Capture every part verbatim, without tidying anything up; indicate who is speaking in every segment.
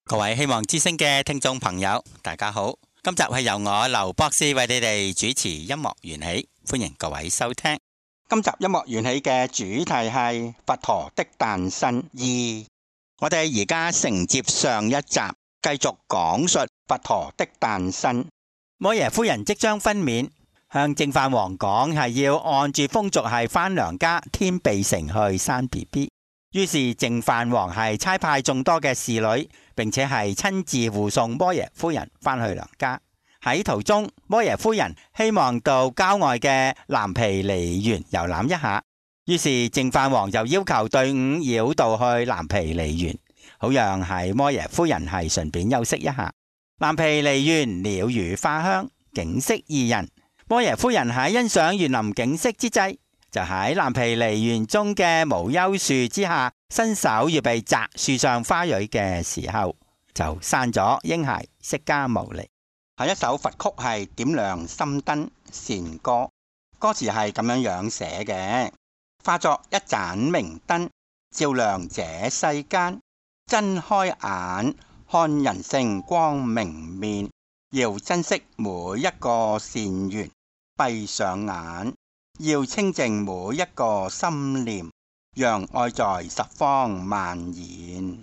Speaker 1: 各位希望之聲嘅聽眾朋友，大家好。今集係由我劉博士為你哋主持音樂緣起，歡迎各位收聽。今集音樂緣起嘅主題係佛陀的誕生二。我哋而家承接上一集，繼續講述佛陀的誕生。摩耶夫人即將分娩，向淨飯王講係要按住風俗係返娘家天臂城去生 B B。於是淨飯王係差派眾多嘅侍女，並且係親自護送摩耶夫人返去娘家。喺途中，摩耶夫人希望到郊外嘅藍毗尼園遊覽一下，於是淨飯王就要求隊伍繞道去藍毗尼園，好讓係摩耶夫人係順便休息一下。藍毗尼園鳥語花香，景色宜人。摩耶夫人喺欣賞園林景色之際，就喺藍毗尼園中嘅無憂樹之下，伸手預備摘樹上花蕊嘅時候，就生咗嬰孩釋迦牟尼。係一首佛曲，係點亮心燈善歌，歌詞係咁樣樣寫嘅：化作一盞明燈，照亮這世間，睜開眼看人性光明面，要珍惜每一個善緣，閉上眼要清淨每一個心念，讓愛在十方蔓延。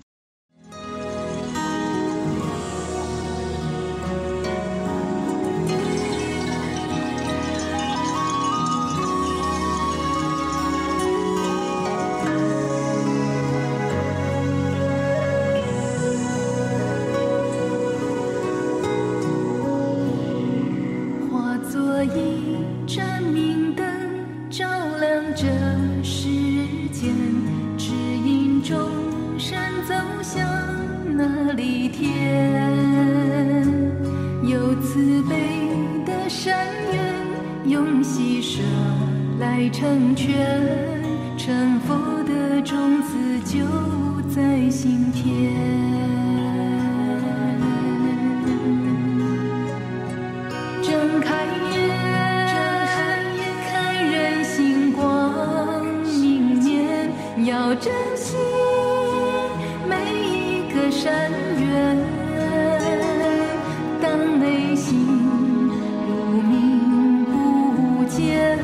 Speaker 2: 成全成佛的種子就在心田，睜開眼看人心光明面，要珍惜每一個善緣，當內心如明不見，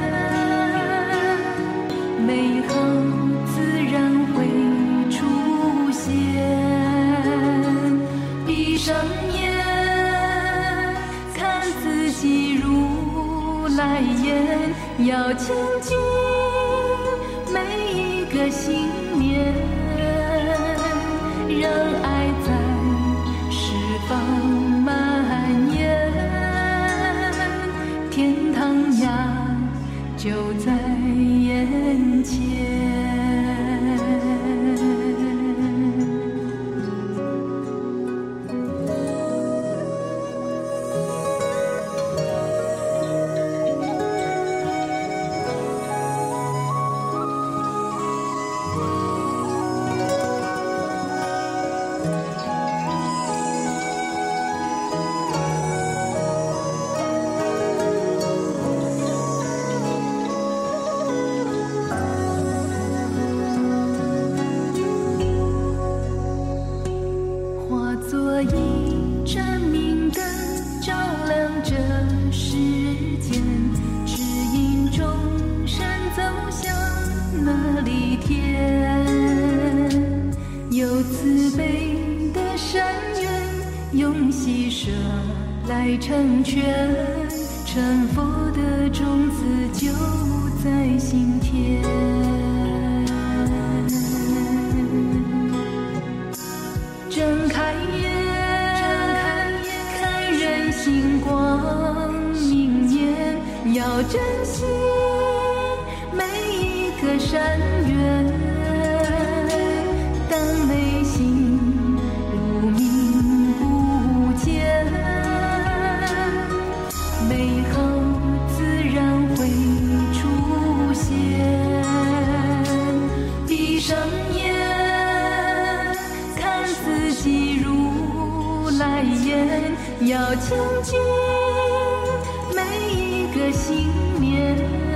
Speaker 2: 美好自然會出現。閉上眼看自己如來眼，要清淨每一個心念，讓愛在十方蔓延，天堂呀就在眼前。来成全成佛的種子就在心田，睜開眼看人心光明面，要珍惜每一個善緣，當內心如明不見，美好自然會出現。閉上眼看自己如來眼，要清淨每一個心念，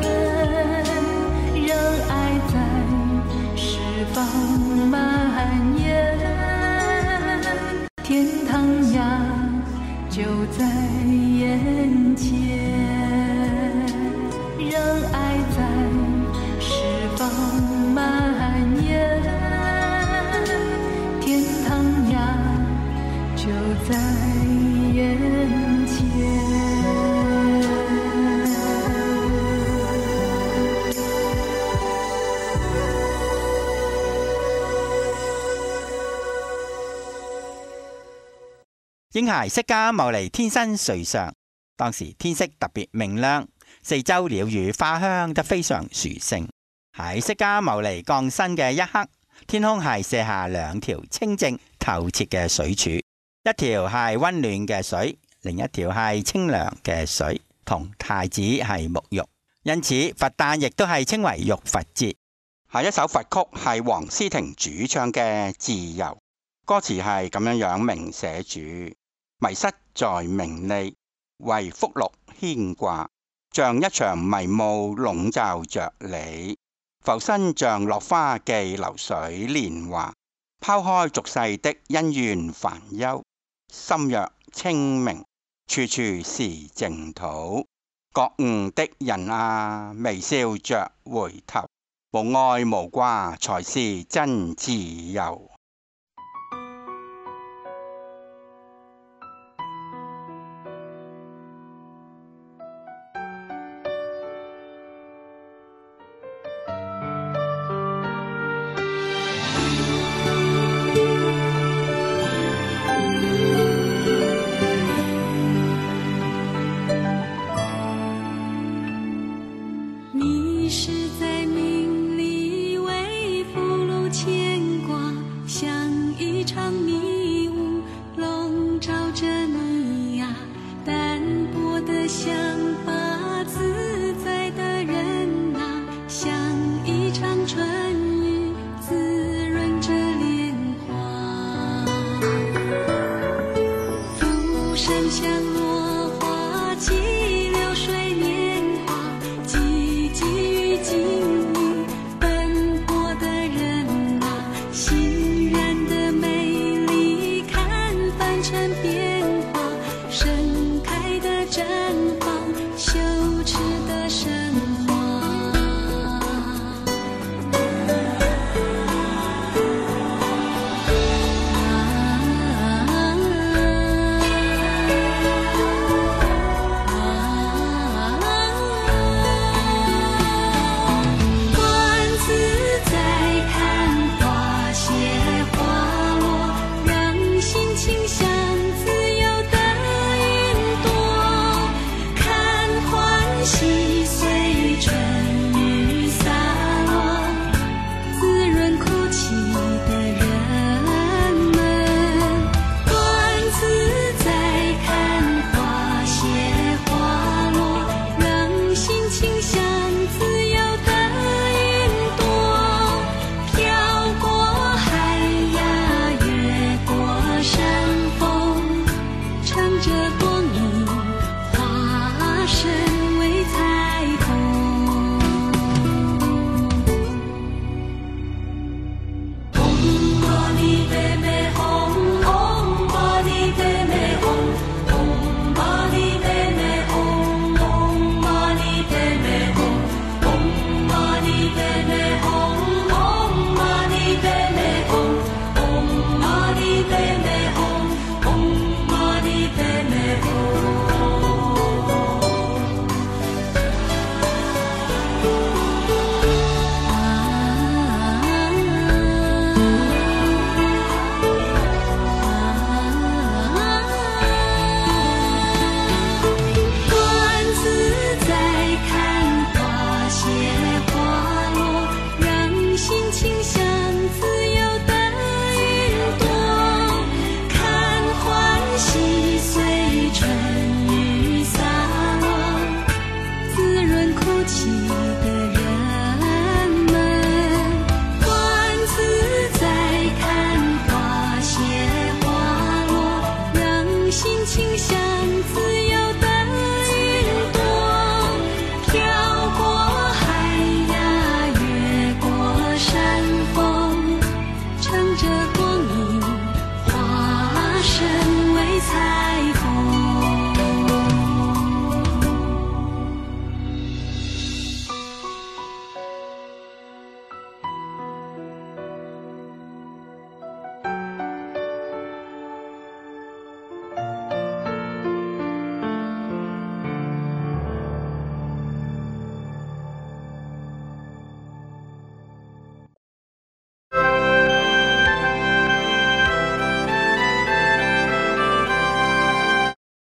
Speaker 2: 讓愛在十方蔓延，天在眼前。
Speaker 1: 嬰孩釋迦牟尼天身瑞上，當時天色特別明亮，四周鳥語花香得非常殊勝。喺釋迦牟尼降生嘅一刻，天空係射下兩條清淨透徹嘅水柱，一條係溫暖嘅水，另一條係清涼嘅水，同太子係沐浴。因此佛誕亦都係稱為浴佛節。下一首佛曲係黃思婷主唱嘅《自由》，歌詞係咁樣樣明寫住：迷失在名利，為福祿牽掛，像一場迷霧籠罩着你，浮生像落花記流水年華，拋開俗世的恩怨煩憂，心若清明，處處是淨土。覺悟的人啊，微笑着回頭，無愛無掛才是真自由。
Speaker 2: 你是在名里为福禄牵挂，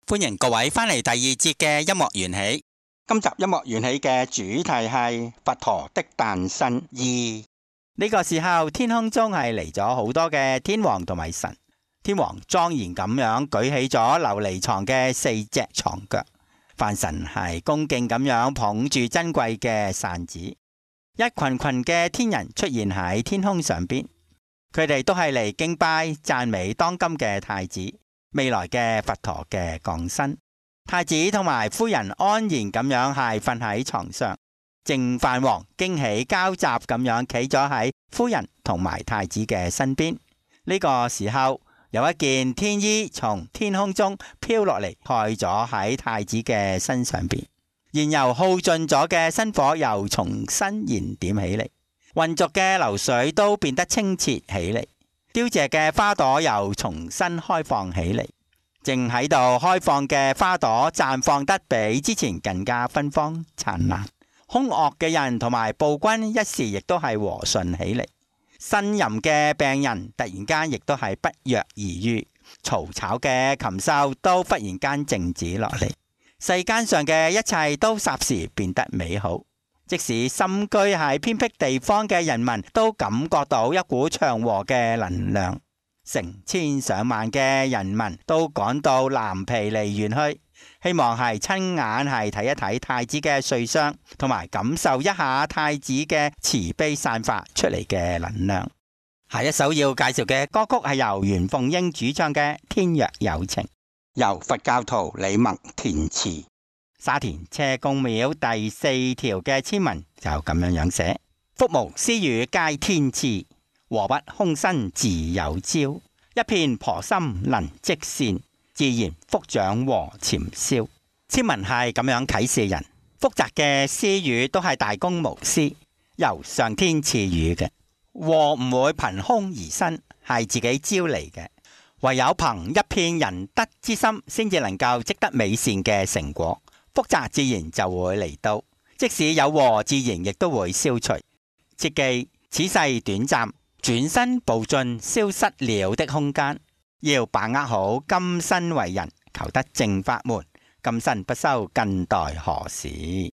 Speaker 1: 歡迎各位返嚟第二節嘅音樂緣起。今集音樂緣起嘅主題係佛陀的誕生二。呢個時候天空中係嚟咗好多嘅天王同埋神。天王莊嚴咁樣舉起咗琉璃床嘅四隻床腳，梵神係恭敬咁樣捧住珍貴嘅扇子。一群群嘅天人出現喺天空上邊，佢哋都係嚟敬拜讚美當今嘅太子，未來嘅佛陀嘅降生。太子同埋夫人安然咁樣係瞓喺床上，淨飯王驚喜交集咁樣企咗喺夫人同埋太子嘅身邊。呢個時候有一件天衣從天空中飄落嚟，蓋咗喺太子嘅身上邊。燃油耗盡咗嘅新火又重新燃點起嚟，渾濁嘅流水都變得清澈起嚟，凋謝嘅花朵又重新開放起嚟。正喺度開放嘅花朵綻放得比之前更加芬芳燦爛。兇惡嘅人同埋暴君一時亦都係和順起嚟，呻吟嘅病人突然間亦都係不藥而愈，嘈吵嘅禽獸都忽然間靜止落嚟。世間上嘅一切都霎時變得美好，即使深居喺偏僻地方嘅人民都感覺到一股祥和嘅能量。成千上萬嘅人民都趕到藍毗尼園去，希望係親眼係睇一睇太子嘅瑞相，同埋感受一下太子嘅慈悲散發出嚟嘅能量。下一首要介紹嘅歌曲係由袁鳳英主唱嘅《天若有情》，由佛教徒李默填詞。沙田車公廟第四條嘅簽文就咁樣樣寫：福無私語皆天賜，禍不空身自有招。一片婆心能積善，自然福長和潛消。簽文係咁樣啟示人，複雜嘅私語都係大公無私，由上天賜予嘅。禍唔會憑空而生，係自己招嚟嘅。唯有憑一片仁德之心，先至能夠積得美善嘅成果。複雜自然就會嚟到，即使有禍，自然亦都會消除。切記此世短暫，轉身步進消失了的空間，要把握好今生為人，求得正法門，今生不修更待何時。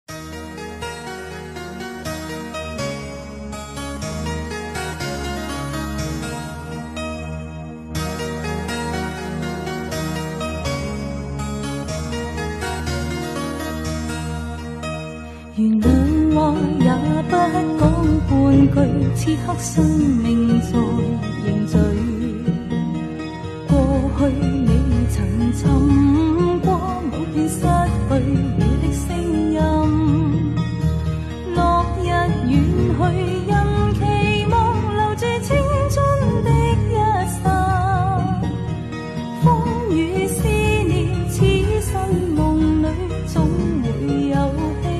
Speaker 2: 原諒我也不講半句，此刻生命在凝聚。過去你曾尋過某段失去了的聲音，落日遠去，因期望留住青春的一剎。風雨思念，此生夢裏總會有。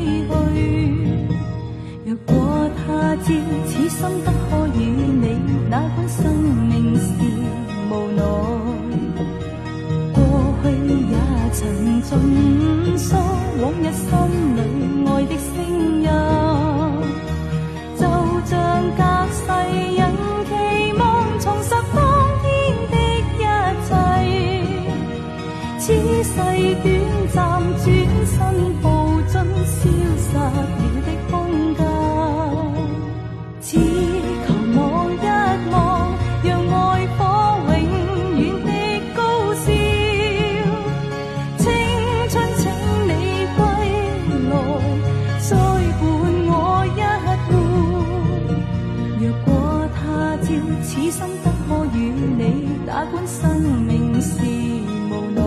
Speaker 2: 若果他朝此生不可與你，哪管生命是無奈。過去也曾盡訴往日心裏愛的聲音，就像隔世人期望重拾當天的一切。此世短暫，轉身步進消失了的空間。只求望一望，讓愛火永遠的高燒。青春請你歸來，再伴我一回。若果他朝此生不可與你，哪管生命是無奈。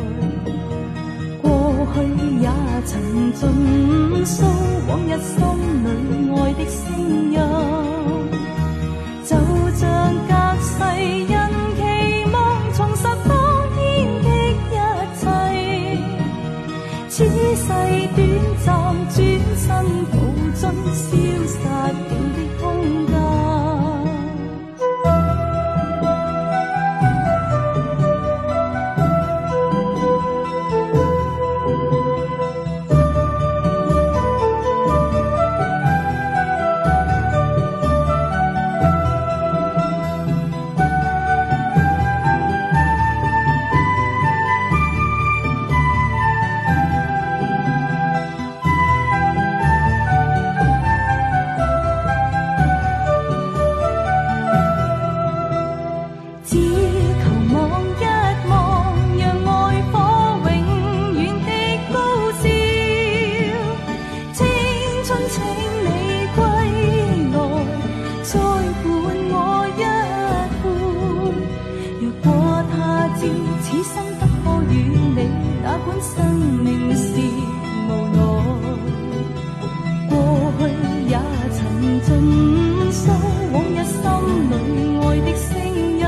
Speaker 2: 過去也曾盡訴往日心裏愛的聲音，就像隔世人期望重拾當天的一切。此世短暫，轉身步進消失了的空間。 照，此生不可與你，哪管生命是無奈。過去也曾盡訴往日心裏愛的聲音，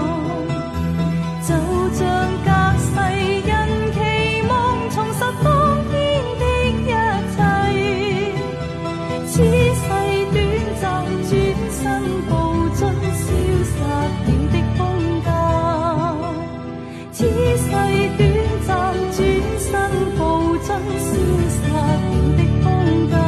Speaker 2: 就像隔世人期望重拾當天的一切。此世短暫，轉身步進消失了的空間。此世短暫，轉身步進消失了的空間。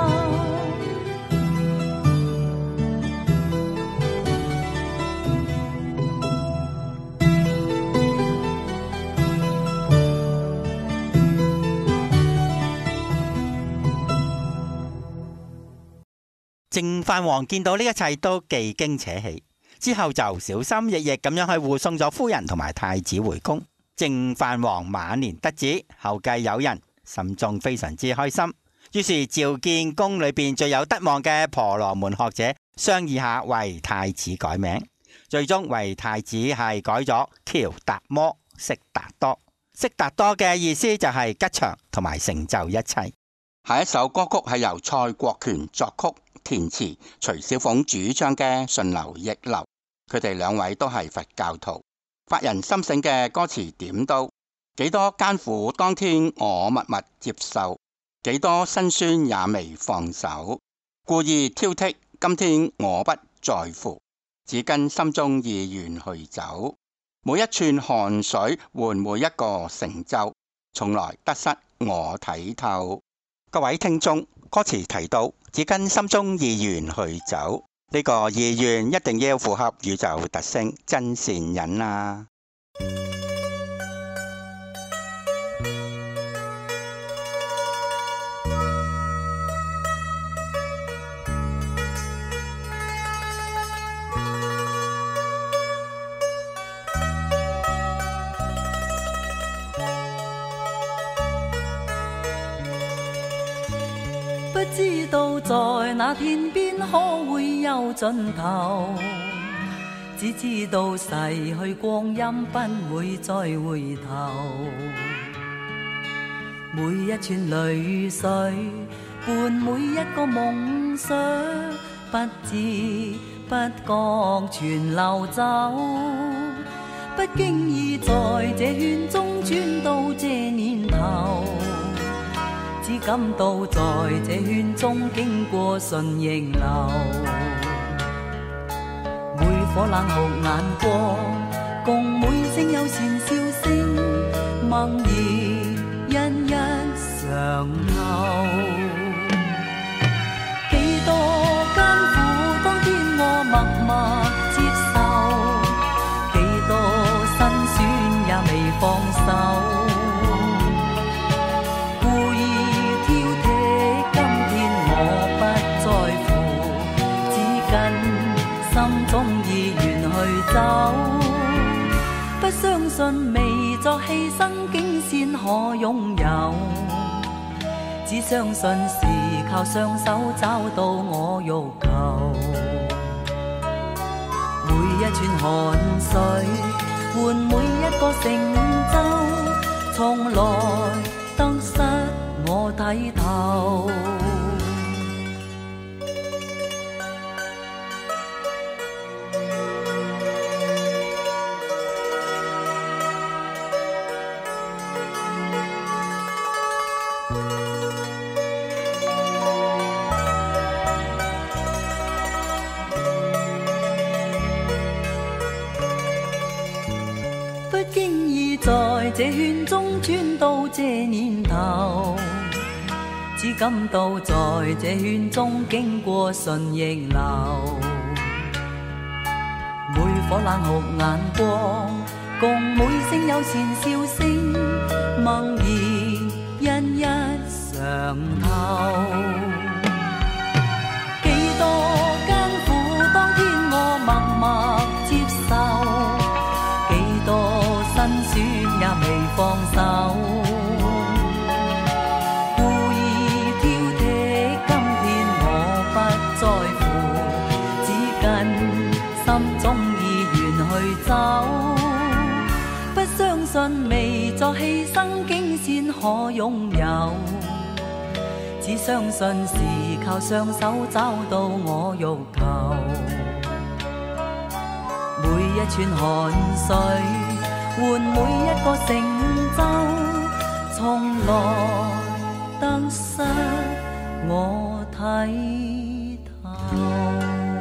Speaker 1: 淨飯王見到呢一切都既驚且喜，之後就小心翼翼咁樣去護送咗夫人同埋太子回宮。淨飯王晚年得子，後繼有人，心中非常之開心，於是召見宮裏邊最有德望嘅婆羅門學者商議下為太子改名，最終為太子係改咗喬達摩悉達多。悉達多嘅意思就係吉祥同埋成就一切。下一首歌曲係由蔡國權作曲填詞，徐小鳳主唱嘅《順流逆流》，佢哋兩位都係佛教徒，發人心醒嘅歌詞點到：幾多艱苦當天我默默接受，幾多辛酸也未放手，故意挑剔今天我不在乎，只跟心中意願去走。每一串汗水換每一個成就，從來得失我睇透。各位聽眾，歌詞提到只跟心中意願去走，呢個意願一定要符合宇宙特性真善忍啊！
Speaker 2: 不知道在那天邊可會有盡頭，只知道逝去光陰不會再回頭。每一串淚水伴每一個夢想，不知不覺全流走。不經意在這圈中轉到這年頭，只感到在這圈中經過順逆流，每顆冷酷眼光，共每聲友善笑聲，默然一一嘗透。幾多艱苦當天我默默接受，幾多辛酸也未放手。不相信未作犧牲竟先可擁有，只相信是靠雙手找到我欲求。每一串汗水換每一個成就，從來得失我睇透。在這圈中轉到這年頭，只感到在這圈中經過順逆流，每顆冷酷眼光，共每聲友善笑聲，默然一一嘗透。幾多艱苦當天我默默接受，幾多辛酸也未放手，故意挑剔今天我不在乎，只跟心中意願去走。不信未作犧牲，竟先可擁有。只相信是靠雙手找到我欲求。每一串汗水換每一個成就，從來得失我睇透。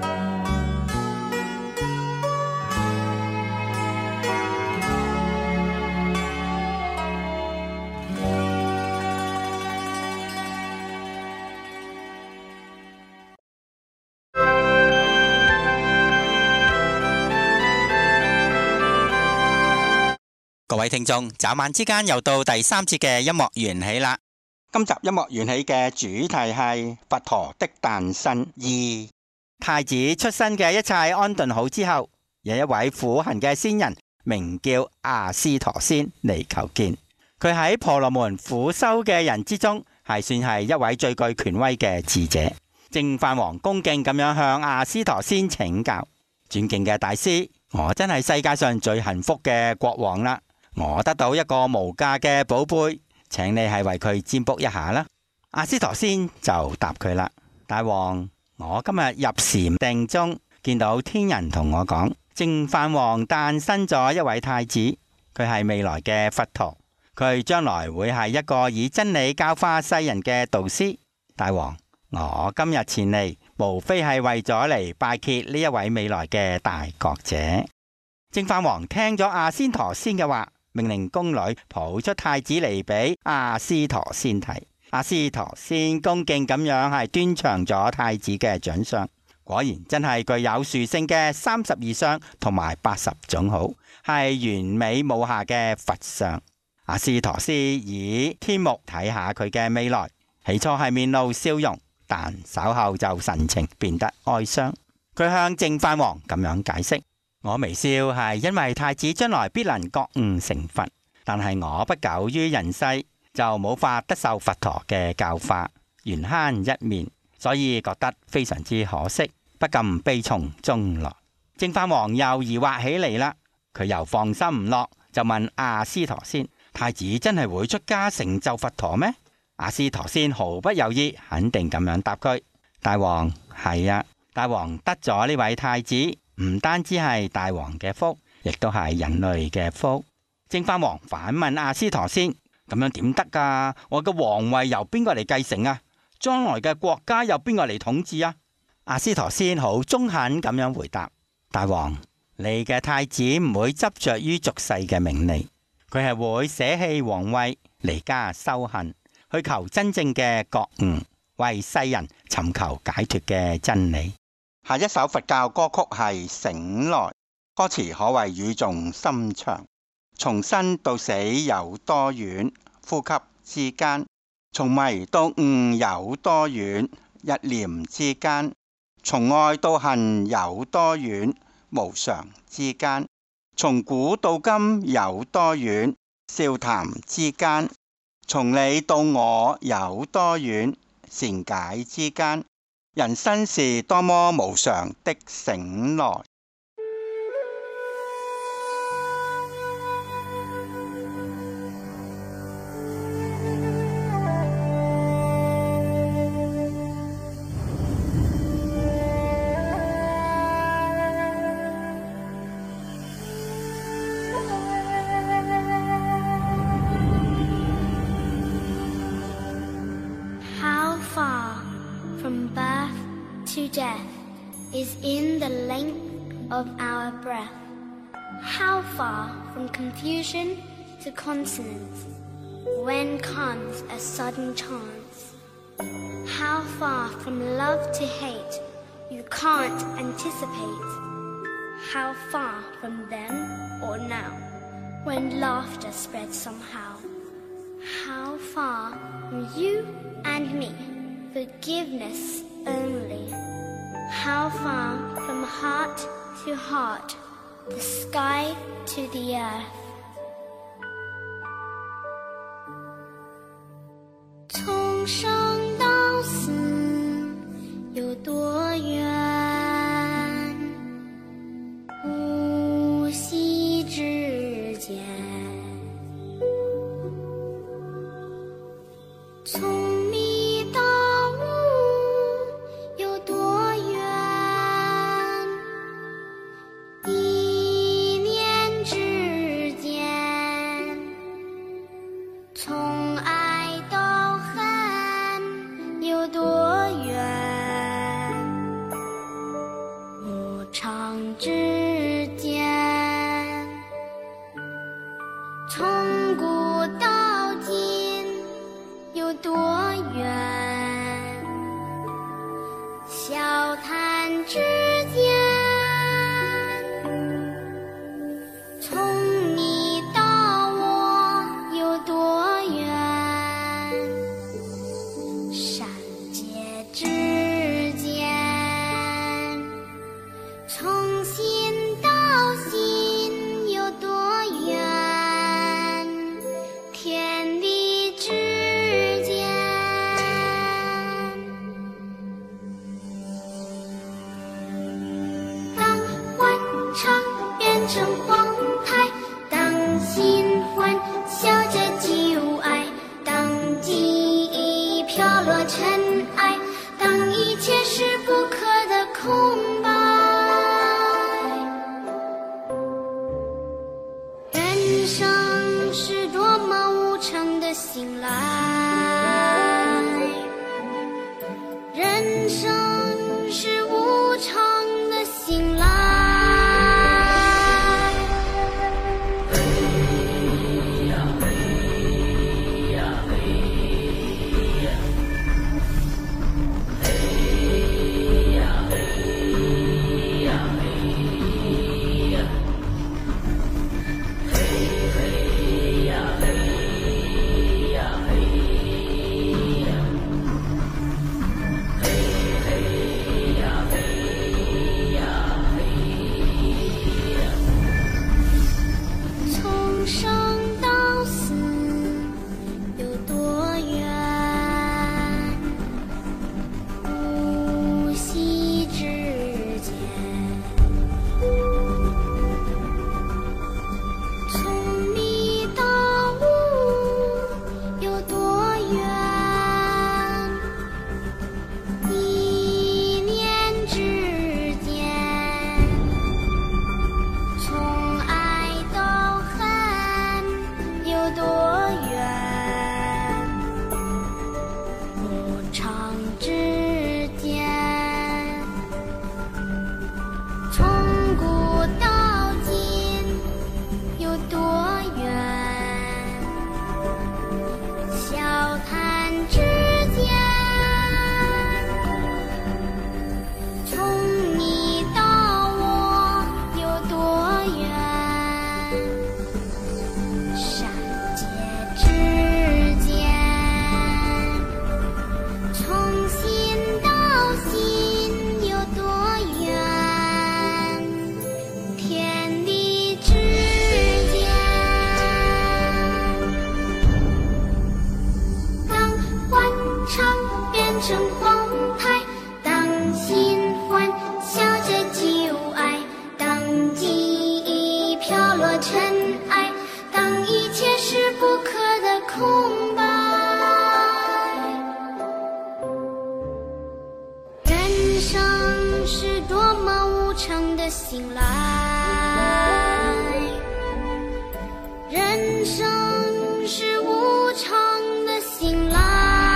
Speaker 1: 各位聽眾，眨眼之間又到第三節嘅音樂緣起啦。今集音樂緣起嘅主題係佛陀的誕生二。太子出生嘅一切安頓好之後，有一位苦行嘅仙人名叫阿斯陀仙嚟求見。佢喺婆羅門苦修嘅人之中，係算係一位最具權威嘅智者。淨飯王恭敬咁樣向阿斯陀仙請教：尊敬嘅大師，我真係世界上最幸福嘅國王啦！我得到一個無價嘅寶貝，請你係為佢占卜一下啦。阿斯陀仙就答佢啦：大王，我今日入禪定中，見到天人同我講，淨飯王誕生咗一位太子，佢係未來嘅佛陀，佢將來會係一個以真理教化世人嘅導師。大王，我今日前嚟，無非係為咗嚟拜謁呢一位未來嘅大覺者。淨飯王聽咗阿斯陀仙嘅話，命令宮女抱出太子嚟俾阿斯陀仙睇。阿斯陀仙恭敬咁樣係端詳咗太子嘅長相，果然真係具有殊勝嘅三十二相同埋八十種好，係完美無瑕嘅佛相。阿斯陀仙以天目睇下佢嘅未來，起初係面露笑容，但稍後就神情變得哀傷。佢向淨飯王咁樣解釋：我微笑係因為太子將來必能覺悟成佛，但係我不久於人世，就冇法得受佛陀嘅教化，緣慳一面，所以覺得非常之可惜，不禁悲從中來。淨飯王又疑惑起嚟啦，佢又放心唔落，就問阿斯陀仙：太子真係會出家成就佛陀咩？阿斯陀仙毫不猶豫，肯定咁樣答佢：大王，係啊，大王得咗呢位太子，唔單止係大王嘅福，亦都係人類嘅福。淨飯王反問阿斯陀仙：咁樣點得噶？我嘅皇位由邊個嚟繼承啊？將來嘅國家由邊個嚟統治啊？阿斯陀仙好中肯咁樣回答：大王，你嘅太子唔會執着於俗世嘅名利，佢係會捨棄皇位，離家修行，去求真正嘅覺悟，為世人尋求解脫嘅真理。下一首佛教歌曲係《醒來》，歌詞可謂語重心長。從生到死有多遠？呼吸之間。從迷到悟有多遠？一念之間。從愛到恨有多遠？無常之間。從古到今有多遠？笑談之間。從你到我有多遠？善解之間。人生是多麼無常的醒來。
Speaker 3: To death is in the length of our breath. How far from confusion to consonance when comes a sudden chance? How far from love to hate you can't anticipate? How far from then or now when laughter spreads somehow? How far from you and me, forgiveness only? How far from heart to heart, the sky to the earth? 从生到死有多远？呼吸之间之间，从古到今有多远？笑谈之间，从你到我有多远？善解之间，从心到心有多远？天地之间。当欢唱变成荒台，当新欢笑着旧爱，当记忆飘落尘埃，当一切是不可的空白。人生是多么无常的醒来，人生是无常的醒来。从生到死有多远？呼吸之间，从你到我有多远？一念之间，从爱到恨有多远？无常之间，从古到今有多远？笑谈之间，从你到我有多远？善解之间，从心到心有多远？天地之间。当欢唱变成荒台，当新欢笑着旧爱，当记忆飘落尘埃，当一切是不可的空白。人生是多么无常的醒来，人生是无常的醒来，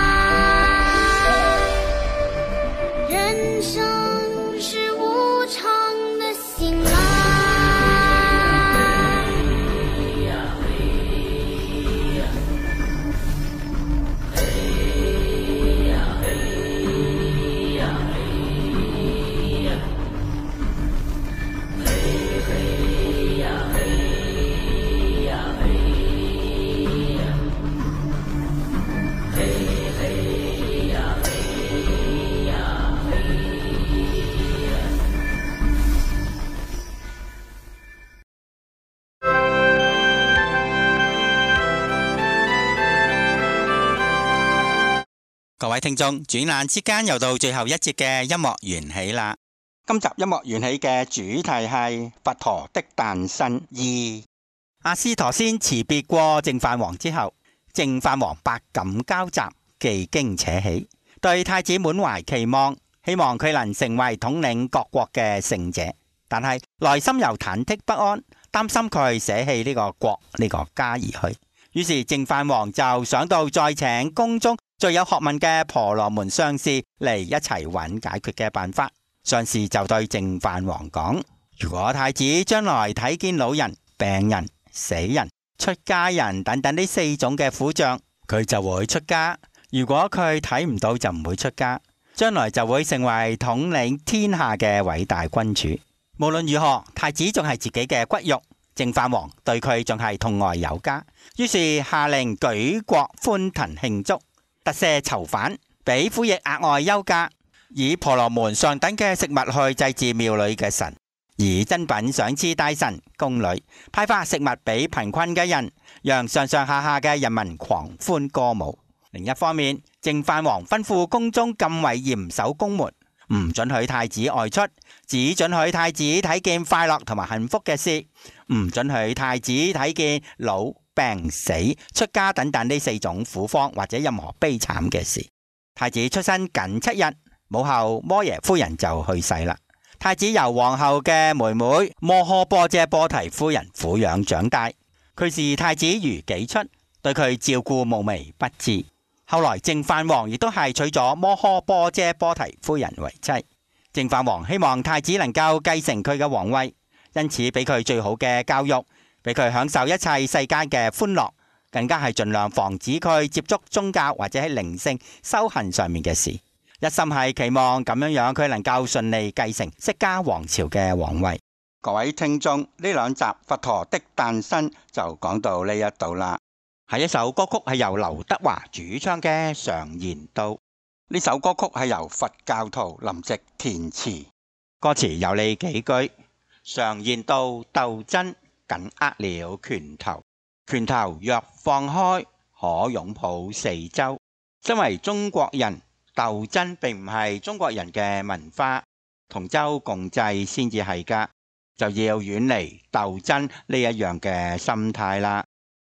Speaker 3: 人生是无常的醒来。
Speaker 1: 各位聽眾，轉眼之間又到最後一節嘅音樂緣起啦。今集音樂緣起嘅主題係佛陀的誕生二。阿斯陀仙辭別過淨飯王之後，淨飯王百感交集，技驚扯起，對太子滿懷期望，希望佢能成為統領各國嘅聖者，但係內心又忐忑不安，擔心佢捨棄呢個國呢、呢個家而去。於是淨飯王就想到再請宮中最有學問嘅婆羅門上士嚟一齊揾解決嘅辦法。上士就對淨飯王講： 如果太子將來睇見老人、病人、死人、出家人等等呢四種嘅苦像，佢就會出家；如果佢睇唔到就唔會出家，將來就會成為統領天下嘅偉大君主。無論如何，太子仲係自己嘅骨肉，淨飯王對佢仲係痛愛有加，於是下令舉國歡騰慶祝，特赦囚犯，俾府役額外休假，以婆羅門上等嘅食物去祭祀廟裏嘅神，以珍品賞賜大臣宮女，派發食物俾貧困嘅人，讓上上下下嘅人民狂歡歌舞。另一方面，淨飯王吩咐宮中禁衛嚴守宮門，唔准許太子外出，只准許太子睇見快樂同埋幸福嘅事，唔准許太子睇見老病死、出家等等呢四種苦況或者任何悲慘嘅事。太子出生僅七日，母后摩耶夫人就去世啦。太子由皇后嘅妹妹摩訶波闍波提夫人撫養長大，佢視太子如己出，對佢照顧無微不至。後來淨飯王亦都係娶咗摩訶波闍波提夫人為妻。淨飯王希望太子能夠繼承佢嘅皇位，因此俾佢最好嘅教育，俾佢享受一切世間嘅歡樂，更加係盡量防止佢接觸宗教或者喺靈性修行上面嘅事，一心係期望咁樣樣佢能夠順利繼承釋迦王朝嘅皇位。各位聽眾，呢兩集佛陀的誕生就講到呢一度啦。下一首歌曲係由劉德華主唱嘅《常言道》，呢首歌曲係由佛教徒林夕填詞，歌詞有呢幾句：常言道鬥爭緊握了拳頭，拳頭若放開可擁抱四周。身為中國人，鬥爭並唔係中國人嘅文化，同舟共濟先至係㗎，就要遠離鬥爭呢一樣嘅心態啦。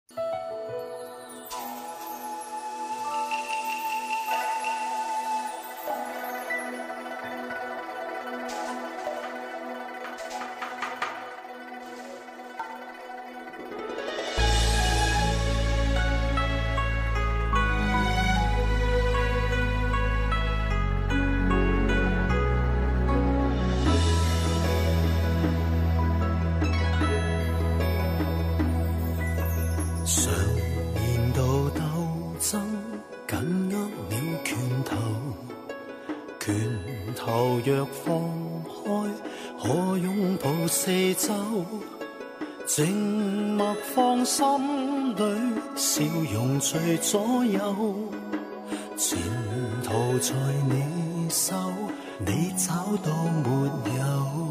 Speaker 4: 若放開，可擁抱四周，靜默放心裏，笑容隨左右，前途在你手，你找到沒有？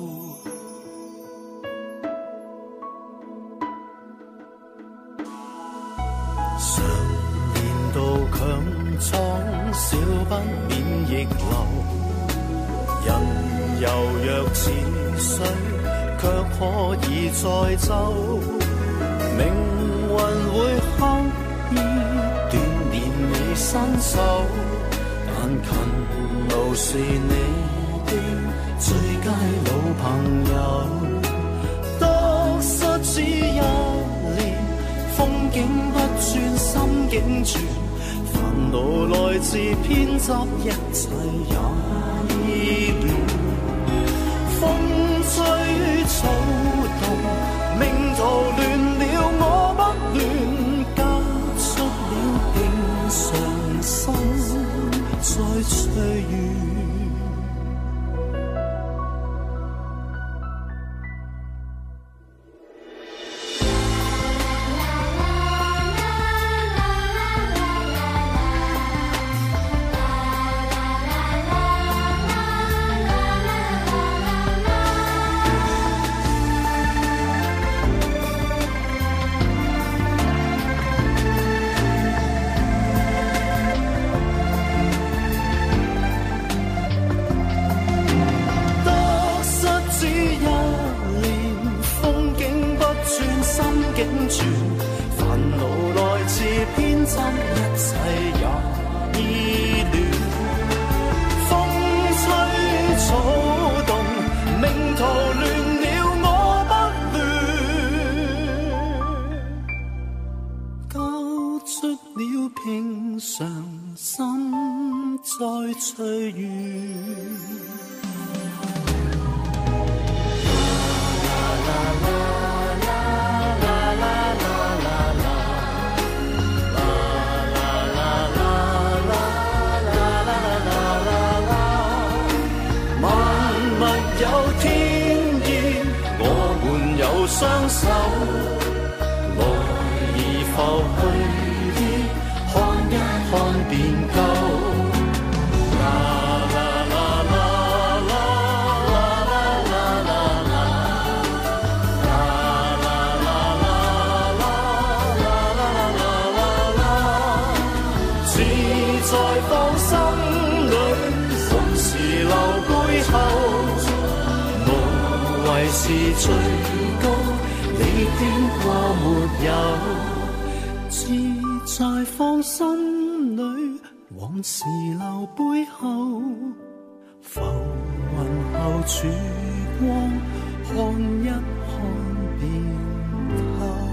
Speaker 4: 常言道強闖少不免逆流，人柔弱似水，卻可以載舟。命運會刻意鍛鍊你身手，但勤勞是你的最佳老朋友。得失只一念，風景不轉，心境轉，煩惱來自偏執，一切也意亂，風吹草動，命途亂了我不亂，交出了平常心，再隨緣。平常心再隨緣。 物有天意，我們有雙手，來而浮去的，看一看便夠。在放心裏，往事留背後，無謂是最高，你經過沒有？自在放心裏，往事留背後，浮雲後曙光，看一看便透。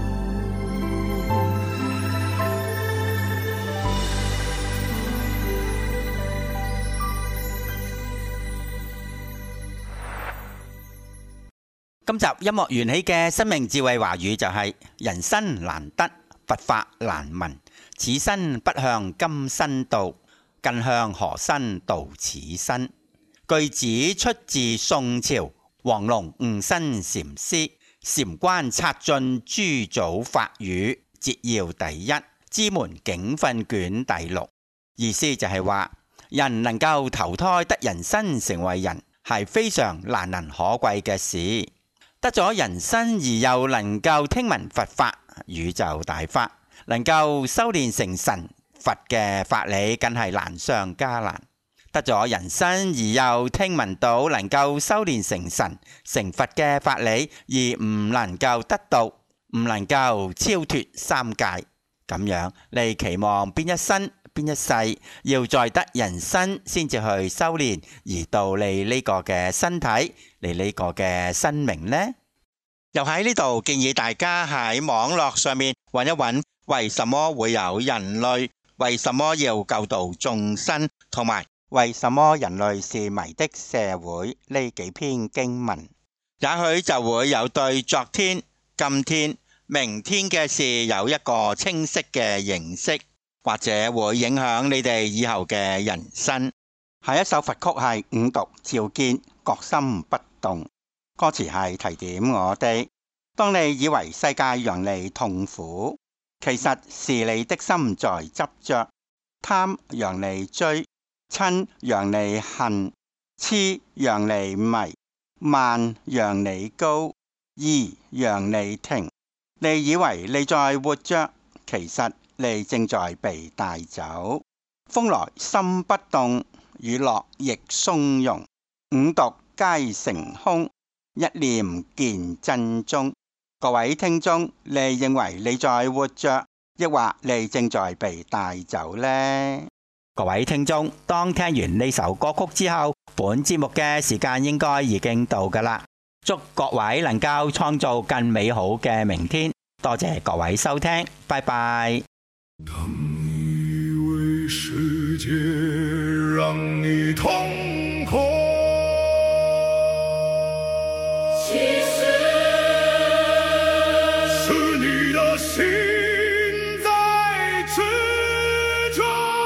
Speaker 1: 今集音樂緣起嘅生命智慧華語就係、是、人生難得，佛法難聞，此身不向今生度，更向何生度此身。句子出自宋朝黃龍悟生禪師禪關策進諸祖法語節要第一支門警訓卷第六，意思就係話人能夠投胎得人身成為人係非常難能可貴嘅事。得咗人身而又能夠聽聞佛法宇宙大法，能夠修煉成神佛嘅法理更係難上加難。得咗人身而又聽聞到能夠修煉成神成佛嘅法理，而唔能夠得到，唔能夠超脫三界，咁樣你期望邊一生邊一世要再得人身先至去修煉，而到你呢個嘅身體，你呢個嘅生命呢？又喺呢度建議大家喺網絡上面揾一揾，為什麼會有人類，為什麼要救度眾生，同埋為什麼人類是迷的社會呢幾篇經文，也許就會有對昨天、今天、明天嘅事有一個清晰嘅認識，或者會影響你哋以後嘅人生。下一首佛曲係五毒照見，覺心不動。歌詞係提點我哋，當你以為世界讓你痛苦，其實是你的心在執着，貪讓你追，親讓你恨，痴讓你迷，慢讓你高，疑讓你停。你以為你在活着，其實你正在被帶走。風來心不動，雨落亦從容，五毒皆成空，一念見真宗。各位聽眾，你認為你在活着，抑或你正在被帶走呢？各位聽眾，當聽完呢首歌曲之後，本節目嘅時間應該已經到㗎喇。祝各位能夠創造更美好嘅明天。多謝各位收聽，拜拜。
Speaker 5: 當以為世界讓你痛苦，其實是你的心在執着。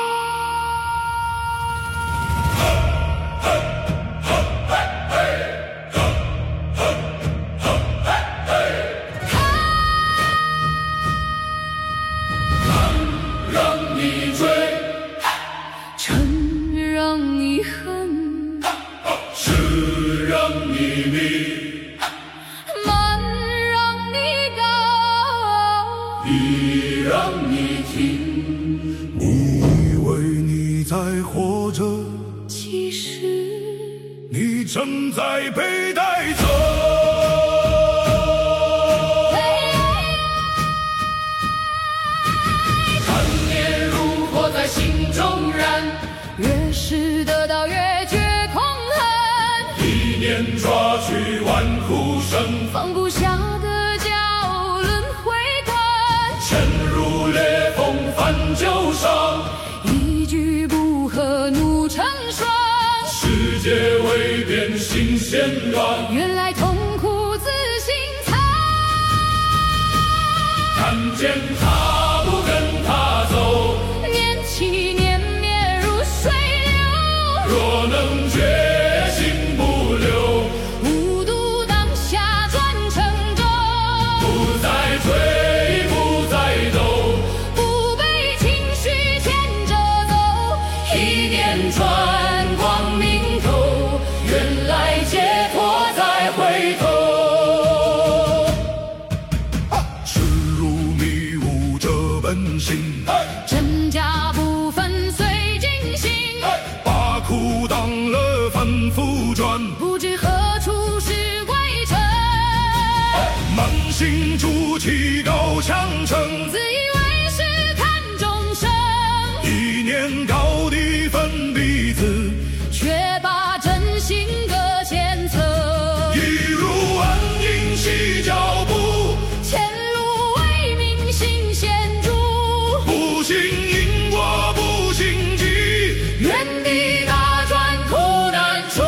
Speaker 5: 讓你追，
Speaker 2: 嗔讓你恨，
Speaker 5: 痴讓你迷，
Speaker 2: 慢讓你高，
Speaker 5: 疑讓你停。你以為你在活着，
Speaker 2: 其實
Speaker 5: 你正在被帶走。
Speaker 2: 越是得到越覺痛恨，
Speaker 5: 一念抓取萬苦生，
Speaker 2: 放不下的叫輪迴觀，
Speaker 5: 沉入烈風翻舊傷，
Speaker 2: 一句不合怒成霜，
Speaker 5: 世界未變心先亂，
Speaker 2: 原來痛苦自心藏，
Speaker 5: 看見他不跟他走，
Speaker 2: 念起念滅如水流，
Speaker 5: 若能覺心不留。 路转，
Speaker 2: 不知何处是归程。
Speaker 5: 满心筑起高墙城，
Speaker 2: 自以为是看众生，
Speaker 5: 一念高低分彼此，
Speaker 2: 却把真心搁前侧。
Speaker 5: 一如安营系脚步，
Speaker 2: 前路为民心显著。
Speaker 5: 不信因果不信机，
Speaker 2: 原地打转苦难处。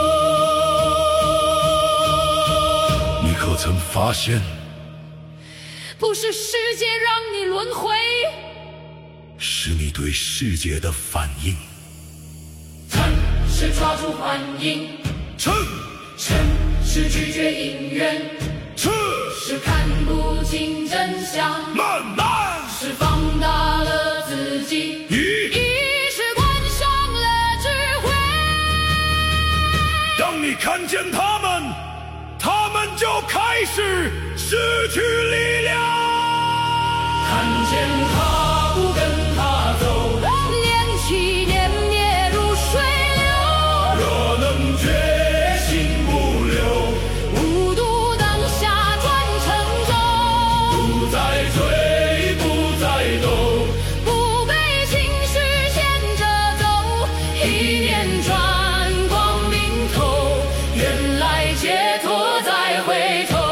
Speaker 5: 你可曾发现，
Speaker 2: 不是世界让你轮回，
Speaker 5: 是你对世界的反应。
Speaker 2: 趁是抓住幻影，
Speaker 5: 趁
Speaker 2: 趁是拒绝因缘，
Speaker 5: 趁
Speaker 2: 是看不清真相，
Speaker 5: 慢慢
Speaker 2: 是放大了自己，
Speaker 5: 一
Speaker 2: 一是关上了智慧。
Speaker 5: 当你看见他们，他们就开始失去力量。
Speaker 2: 看见他不跟他走，念起念灭如水流。
Speaker 5: 若能决心不留，
Speaker 2: 无度当下转成舟，
Speaker 5: 不再追，不再斗，
Speaker 2: 不被情绪牵着走，一念转光明透，原来解脱再回头。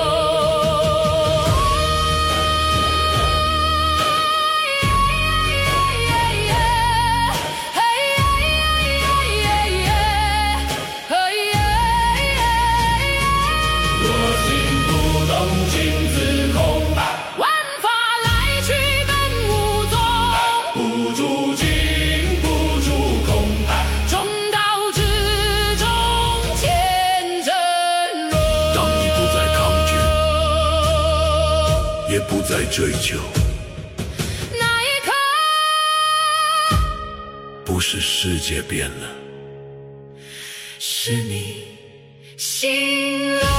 Speaker 5: 也不再追求，
Speaker 2: 那一刻，
Speaker 5: 不是世界变了，
Speaker 2: 是你心了。